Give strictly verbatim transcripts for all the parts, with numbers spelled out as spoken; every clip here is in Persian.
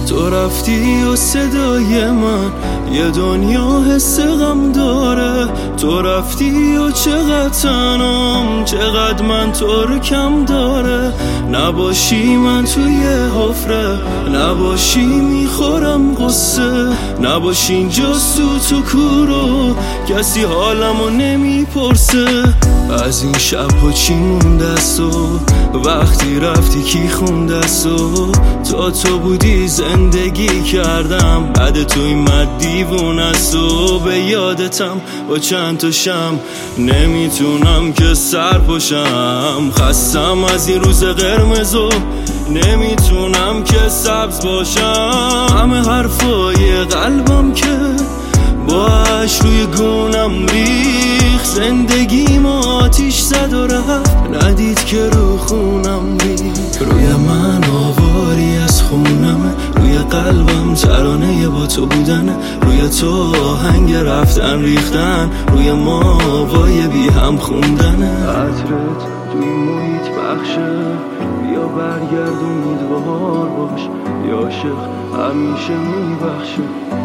تو رفتی و صدای من یه دنیا حس غم داره. تو رفتی و چقدر تنم، چقدر من تو رو کم داره. نباشی من توی حفره، نباشی میخورم قصه. نباشی اینجا سوت و کورو، کسی حالمو نمیپرسه. از این شبها چی مونده است و وقتی رفتی کی خونده است و تا تو بودی زندگی کردم. بعد تو این مد دیوون است و به یادتم با چند تا شم نمیتونم که سر پاشم. خستم از این روز قرمزو، نمیتونم که سبز باشم. همه حرفای قلبم که باش روی گونم ریخ. زندگی ما آتیش زد و رفت، ندید که رو خونم ریخ. روی من آواری از خونمه، روی قلبم ترانه با تو بودنه. روی تو آهنگ رفتن ریختن، روی ما وای بی هم خوندنه. عطرت توی محیط بخشه، بیا برگرد امیدوار باش. بیا عاشق همیشه میبخشه.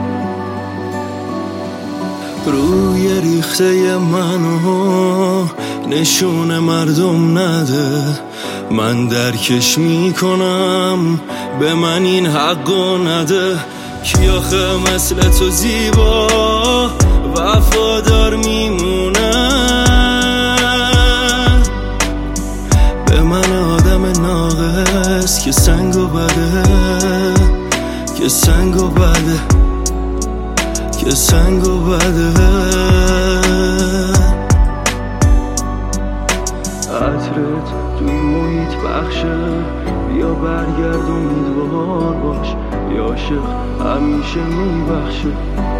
روی ریخته منو نشون مردم نده، من درکش میکنم، به من این حقو نده. کی آخه مثل تو زیبا وفادار میمونه؟ به من آدم ناقص که سنگ و بده، که سنگ و بده، که سنگ و بده. عطرت توی محیط بخشه، بیا برگرد امیدوار باش. بیا عاشق همیشه میبخشه.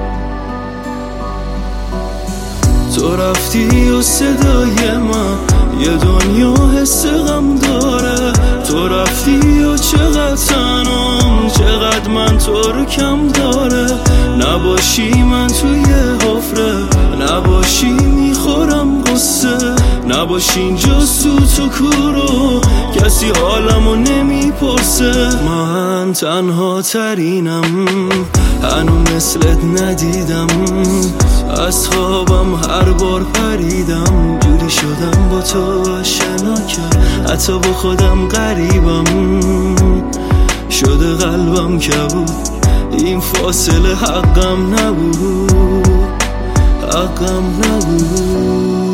تو رفتی و صدای من یه دنیا حس غم داره. تو رفتی و چقدر تنم، چقدر من تو رو کم داره. نباشی من توی حفره، نباشی میخورم قصه. نباشی اینجا سوت و کورو، کسی حالمو نمیپرسه. من تنها ترینم، هنو مثلت ندیدم. از خوابم هر بار پریدم، جوری شدم با تو آشنا کرد. حتی با خودم غریبم شده قلبم کبود. این فاصله حقم نبود، حقم نبود.